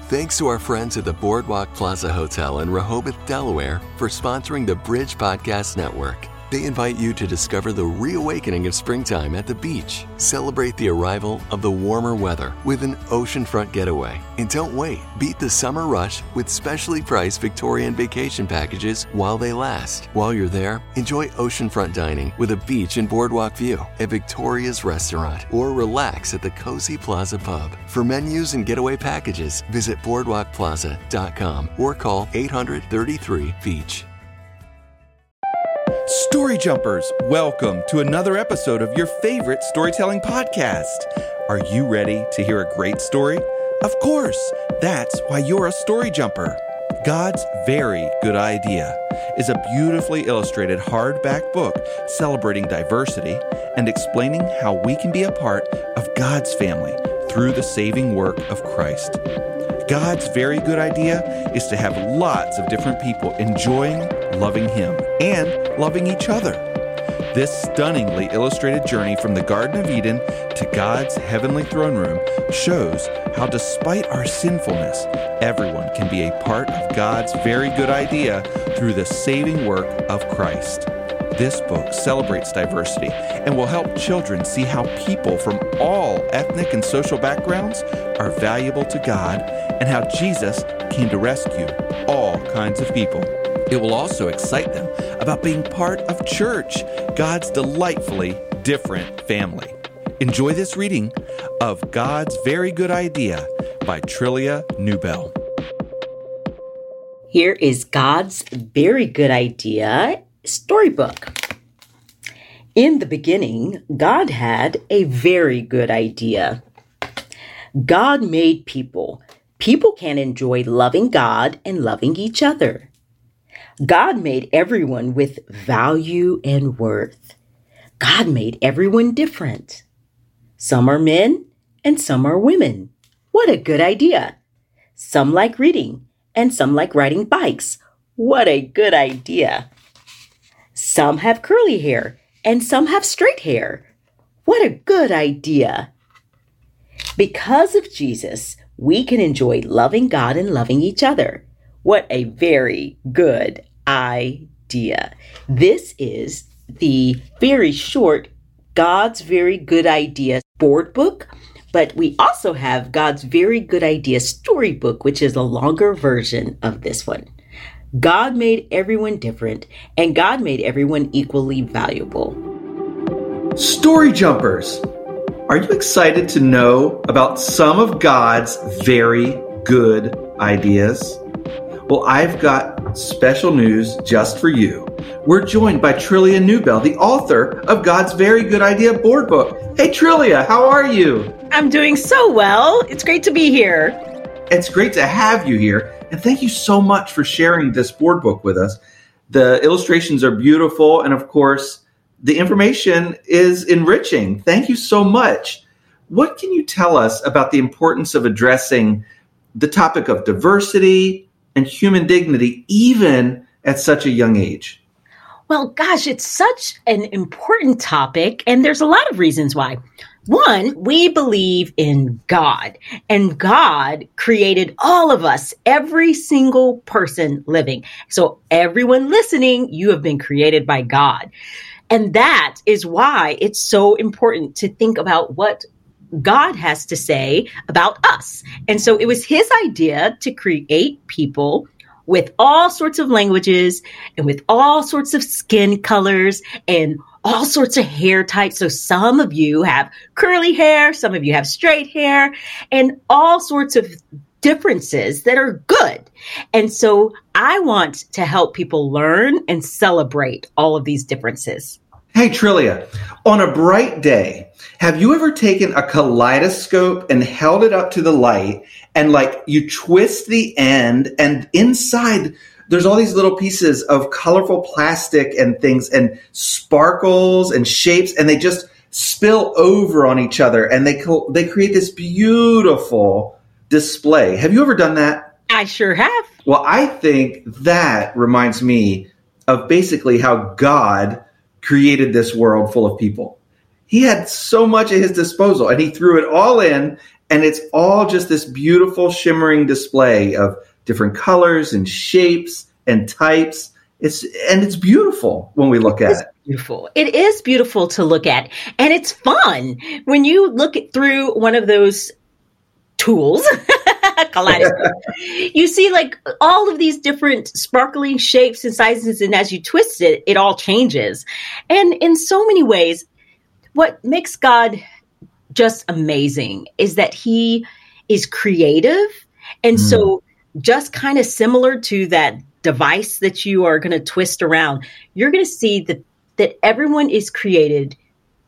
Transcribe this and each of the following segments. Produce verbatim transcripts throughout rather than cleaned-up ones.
Thanks to our friends at the Boardwalk Plaza Hotel in Rehoboth, Delaware, for sponsoring the Bridge Podcast Network. They invite you to discover the reawakening of springtime at the beach. Celebrate the arrival of the warmer weather with an oceanfront getaway. And don't wait. Beat the summer rush with specially priced Victorian vacation packages while they last. While you're there, enjoy oceanfront dining with a beach and boardwalk view at Victoria's Restaurant, or relax at the Cozy Plaza Pub. For menus and getaway packages, visit boardwalk plaza dot com or call eight hundred, thirty-three, beach. Story Jumpers, welcome to another episode of your favorite storytelling podcast. Are you ready to hear a great story? Of course, that's why you're a Story Jumper. God's Very Good Idea is a beautifully illustrated hardback book celebrating diversity and explaining how we can be a part of God's family through the saving work of Christ. God's Very Good Idea is to have lots of different people enjoying loving Him and loving each other. This stunningly illustrated journey from the Garden of Eden to God's heavenly throne room shows how, despite our sinfulness, everyone can be a part of God's very good idea through the saving work of Christ. This book celebrates diversity and will help children see how people from all ethnic and social backgrounds are valuable to God and how Jesus came to rescue all kinds of people. It will also excite them about being part of church, God's delightfully different family. Enjoy this reading of God's Very Good Idea by Trillia Newbell. Here is God's Very Good Idea storybook. In the beginning, God had a very good idea. God made people. People can enjoy loving God and loving each other. God made everyone with value and worth. God made everyone different. Some are men and some are women. What a good idea. Some like reading and some like riding bikes. What a good idea. Some have curly hair and some have straight hair. What a good idea. Because of Jesus, we can enjoy loving God and loving each other. What a very good idea. This is the very short God's Very Good Idea board book, but we also have God's Very Good Idea storybook, which is a longer version of this one. God made everyone different, and God made everyone equally valuable. Story Jumpers, are you excited to know about some of God's very good ideas? Well, I've got special news just for you. We're joined by Trillia Newbell, the author of God's Very Good Idea board book. Hey, Trillia, how are you? I'm doing so well. It's great to be here. It's great to have you here. And thank you so much for sharing this board book with us. The illustrations are beautiful. And of course, the information is enriching. Thank you so much. What can you tell us about the importance of addressing the topic of diversity and human dignity, even at such a young age? Well, gosh, it's such an important topic, and there's a lot of reasons why. One, we believe in God, and God created all of us, every single person living. So everyone listening, you have been created by God. And that is why it's so important to think about what God has to say about us. And so it was his idea to create people with all sorts of languages and with all sorts of skin colors and all sorts of hair types. So some of you have curly hair, some of you have straight hair, and all sorts of differences that are good. And so I want to help people learn and celebrate all of these differences. Hey, Trillia, on a bright day, have you ever taken a kaleidoscope and held it up to the light and like you twist the end and inside there's all these little pieces of colorful plastic and things and sparkles and shapes and they just spill over on each other and they co- they create this beautiful display. Have you ever done that? I sure have. Well, I think that reminds me of basically how God created this world full of people. He had so much at his disposal and he threw it all in and it's all just this beautiful shimmering display of different colors and shapes and types. It's and it's beautiful when we look at it. Beautiful. It is beautiful to look at, and it's fun when you look it through one of those tools. Kaleidoscope. You see like all of these different sparkling shapes and sizes, and as you twist it, it all changes. And in so many ways, what makes God just amazing is that he is creative. And mm. so just kind of similar to that device that you are going to twist around, you're going to see that, that everyone is created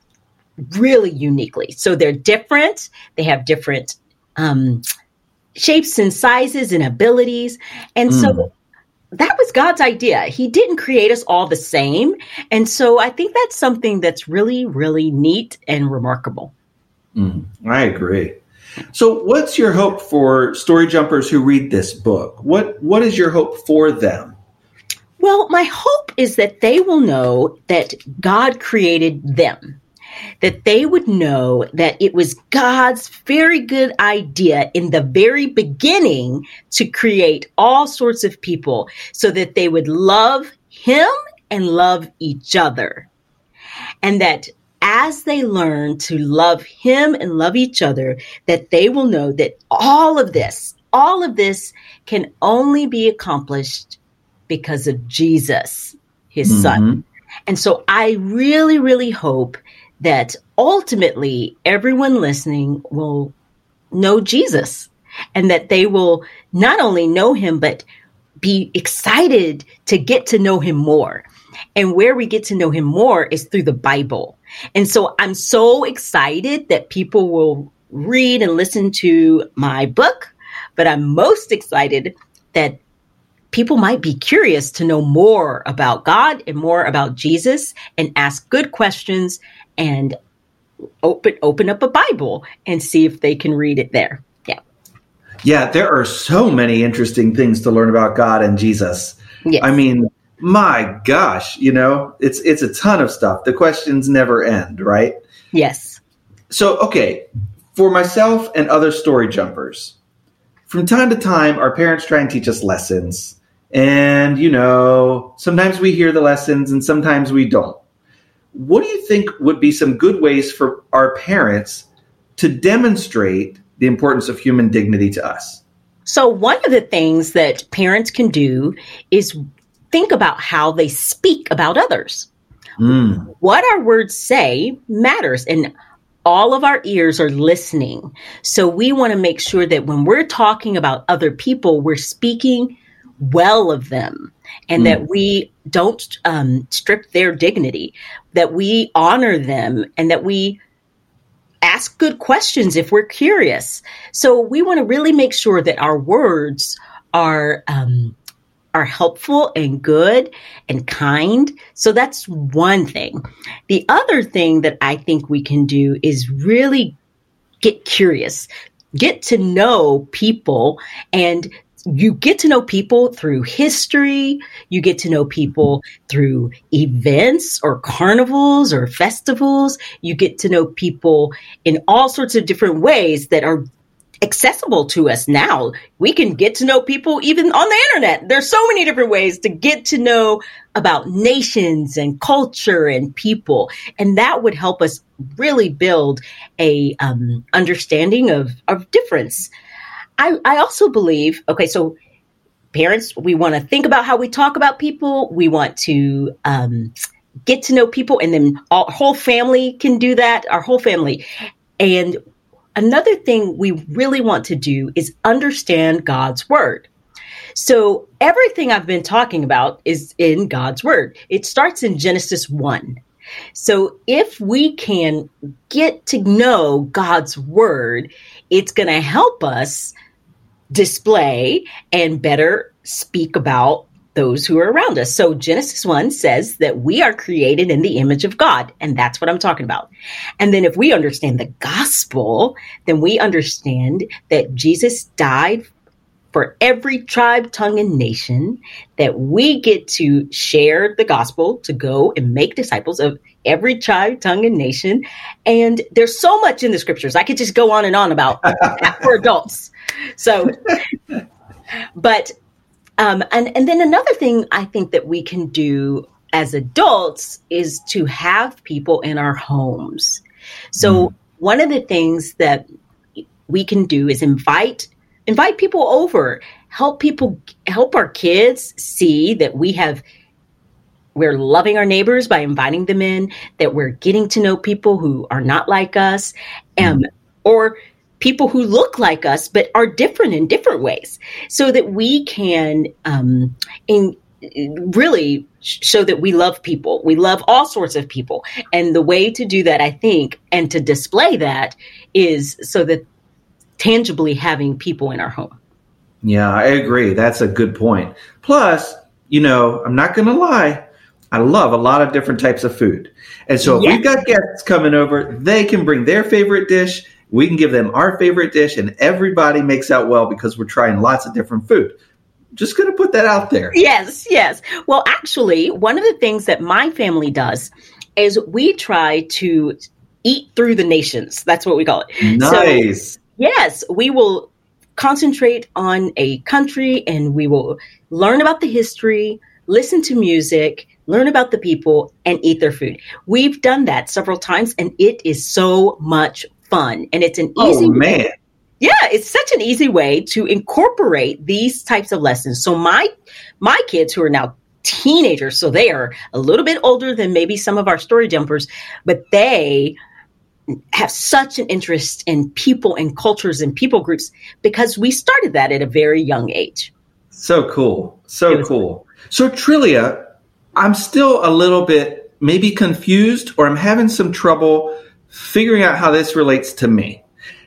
really uniquely. So they're different. They have different um, shapes and sizes and abilities. And mm. so that was God's idea. He didn't create us all the same. And so I think that's something that's really, really neat and remarkable. Mm, I agree. So what's your hope for story jumpers who read this book? What What is your hope for them? Well, my hope is that they will know that God created them, that they would know that it was God's very good idea in the very beginning to create all sorts of people so that they would love him and love each other. And that as they learn to love him and love each other, that they will know that all of this, all of this can only be accomplished because of Jesus, his mm-hmm. son. And so I really, really hope that ultimately everyone listening will know Jesus and that they will not only know him, but be excited to get to know him more. And where we get to know him more is through the Bible. And so I'm so excited that people will read and listen to my book, but I'm most excited that people might be curious to know more about God and more about Jesus and ask good questions and open open up a Bible and see if they can read it there. Yeah. Yeah, there are so many interesting things to learn about God and Jesus. Yes. I mean, my gosh, you know, it's it's a ton of stuff. The questions never end, right? Yes. So, okay, for myself and other story jumpers, from time to time, our parents try and teach us lessons. And, you know, sometimes we hear the lessons and sometimes we don't. What do you think would be some good ways for our parents to demonstrate the importance of human dignity to us? So one of the things that parents can do is think about how they speak about others. Mm. What our words say matters, and all of our ears are listening. So we want to make sure that when we're talking about other people, we're speaking well of them, and mm. that we don't um, strip their dignity, that we honor them, and that we ask good questions if we're curious. So we want to really make sure that our words are um, are helpful and good and kind. So that's one thing. The other thing that I think we can do is really get curious, get to know people, and you get to know people through history. You get to know people through events or carnivals or festivals. You get to know people in all sorts of different ways that are accessible to us now. We can get to know people even on the internet. There's so many different ways to get to know about nations and culture and people. And that would help us really build a um, understanding of, of difference. I, I also believe, okay, so parents, we want to think about how we talk about people. We want to um, get to know people, and then our whole family can do that, our whole family. And another thing we really want to do is understand God's word. So everything I've been talking about is in God's word. It starts in Genesis one. So if we can get to know God's word, it's going to help us display and better speak about those who are around us. So Genesis one says that we are created in the image of God, and that's what I'm talking about. And then if we understand the gospel, then we understand that Jesus died for every tribe, tongue, and nation, that we get to share the gospel, to go and make disciples of every tribe, tongue, and nation. And there's so much in the scriptures. I could just go on and on about that for adults. So, but, um, and, and then another thing I think that we can do as adults is to have people in our homes. So mm. one of the things that we can do is invite invite people over, help people, help our kids see that we have, we're loving our neighbors by inviting them in, that we're getting to know people who are not like us, um, or people who look like us but are different in different ways, so that we can um, in, really show that we love people. We love all sorts of people. And the way to do that, I think, and to display that, is so that tangibly having people in our home. Yeah, I agree. That's a good point. Plus, you know, I'm not going to lie, I love a lot of different types of food. And so if yes. we've got guests coming over, they can bring their favorite dish. We can give them our favorite dish, and everybody makes out well because we're trying lots of different food. Just going to put that out there. Yes, yes. Well, actually, one of the things that my family does is we try to eat through the nations. That's what we call it. Nice. So, yes, we will concentrate on a country, and we will learn about the history, listen to music, learn about the people, and eat their food. We've done that several times, and it is so much fun. And it's an easy oh, man. way. Yeah, it's such an easy way to incorporate these types of lessons. So my my kids, who are now teenagers, so they are a little bit older than maybe some of our story jumpers, but they have such an interest in people and cultures and people groups because we started that at a very young age. So cool. So cool. So Trillia, I'm still a little bit maybe confused, or I'm having some trouble figuring out how this relates to me.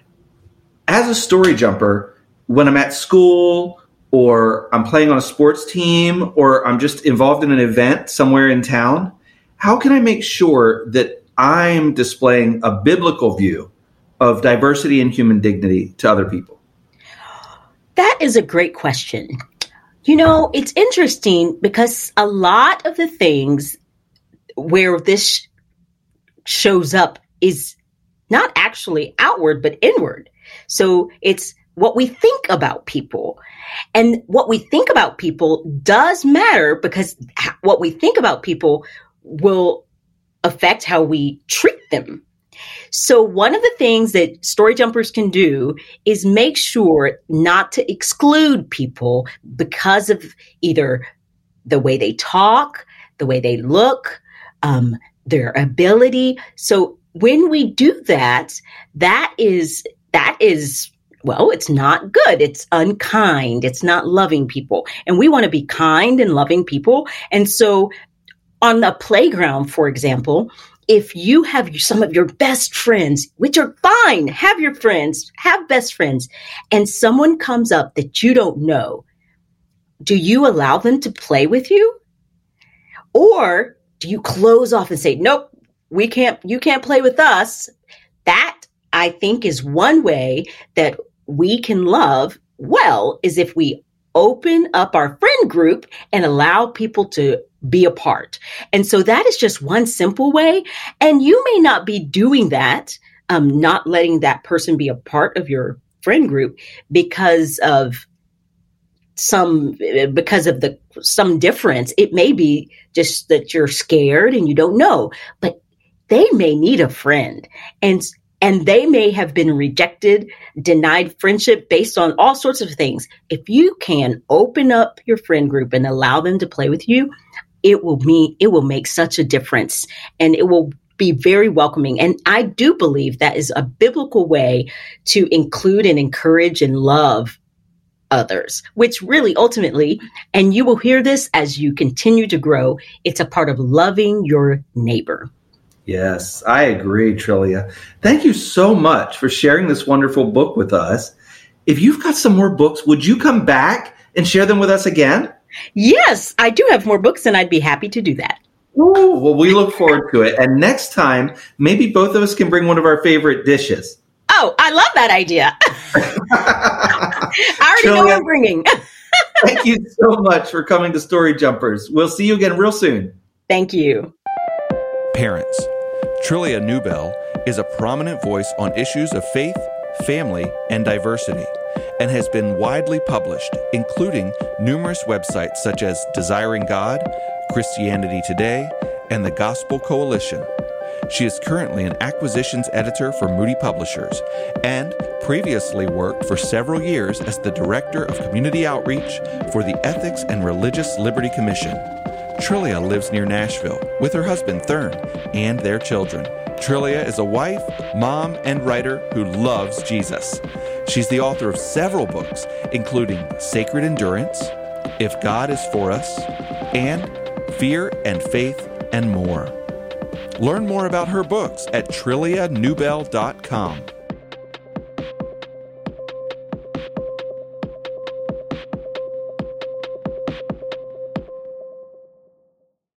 As a story jumper, when I'm at school, or I'm playing on a sports team, or I'm just involved in an event somewhere in town, how can I make sure that I'm displaying a biblical view of diversity and human dignity to other people? That is a great question. You know, it's interesting because a lot of the things where this shows up is not actually outward, but inward. So it's what we think about people. And what we think about people does matter, because what we think about people will affect how we treat them. So one of the things that story jumpers can do is make sure not to exclude people because of either the way they talk, the way they look, um, their ability. So when we do that, that is, that is, well, it's not good. It's unkind. It's not loving people. And we want to be kind and loving people. And so on the playground, for example, if you have some of your best friends, which are fine, have your friends, have best friends, and someone comes up that you don't know, do you allow them to play with you? Or do you close off and say, nope, we can't, you can't play with us? That, I think, is one way that we can love well, is if we open up our friend group and allow people to be a part. And so that is just one simple way. And you may not be doing that, um, not letting that person be a part of your friend group because of some, because of the, some difference. It may be just that you're scared and you don't know, but they may need a friend. And And they may have been rejected, denied friendship based on all sorts of things. If you can open up your friend group and allow them to play with you, it will mean, it will make such a difference, and it will be very welcoming. And I do believe that is a biblical way to include and encourage and love others, which really ultimately, and you will hear this as you continue to grow, it's a part of loving your neighbor. Yes, I agree, Trillia. Thank you so much for sharing this wonderful book with us. If you've got some more books, would you come back and share them with us again? Yes, I do have more books, and I'd be happy to do that. Ooh, well, we look forward to it. And next time, maybe both of us can bring one of our favorite dishes. Oh, I love that idea. already know what I'm bringing. Thank you so much for coming to Story Jumpers. We'll see you again real soon. Thank you. Parents. Trillia Newbell is a prominent voice on issues of faith, family, and diversity, and has been widely published, including numerous websites such as Desiring God, Christianity Today, and the Gospel Coalition. She is currently an acquisitions editor for Moody Publishers and previously worked for several years as the Director of Community Outreach for the Ethics and Religious Liberty Commission. Trillia lives near Nashville with her husband Thurn and their children. Trillia is a wife, mom, and writer who loves Jesus. She's the author of several books, including Sacred Endurance, If God is For Us, and Fear and Faith and More. Learn more about her books at trillia newbell dot com.